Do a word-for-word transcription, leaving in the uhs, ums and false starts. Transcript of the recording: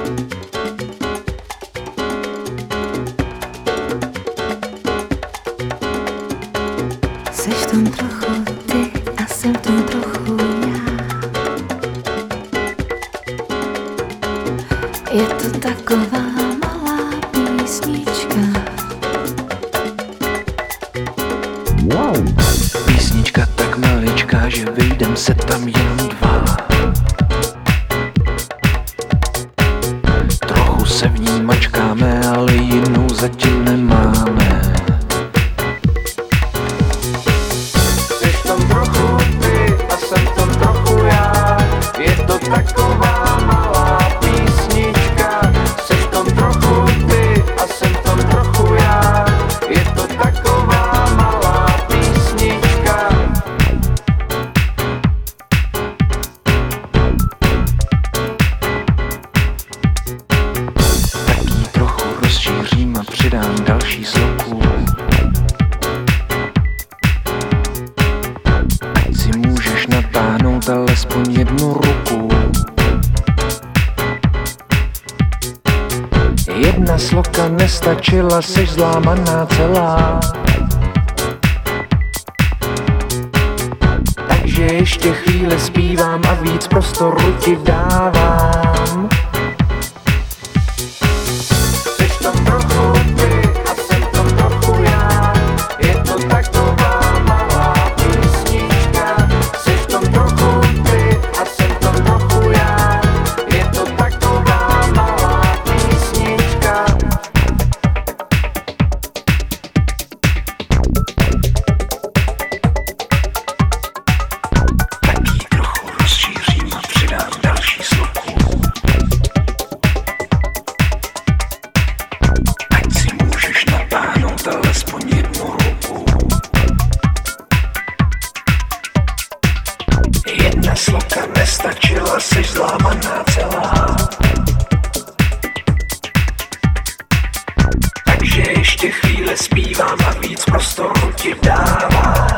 Seš v tom trochu ty a jsem v tom trochu já. Je to taková malá písnička. Wow. Písnička tak maličká, že vyjdem se tam jenom dva. Trochu se v ní mačkáme, ale jinou zatím nemáme. Jsi v tom trochu ty a jsem v tom trochu já. Je to taková malá písnička. Jsi v tom trochu ty a jsem v tom trochu já. Je to taková malá písnička. Tak jí trochu rozšířím a přidám další sloku. Ať si můžeš natáhnout alespoň jednu ruku. Jedna sloka nestačila, jsi zlámaná celá. Takže ještě chvíli zpívám a víc prostoru ti dávám. Jsi v tom trochu ty a jsem v tom trochu já. Je to taková malá písnička. Jsi v tom trochu ty a jsem v tom trochu já. Je to taková malá písnička. Tak jí trochu rozšířím a přidám další sloku. Ať si můžeš natáhnout alespoň jednu ruku. Jedna sloka nestačila, jsi zlámaná celá. Takže ještě chvíli zpívám a víc prostoru ti dávám.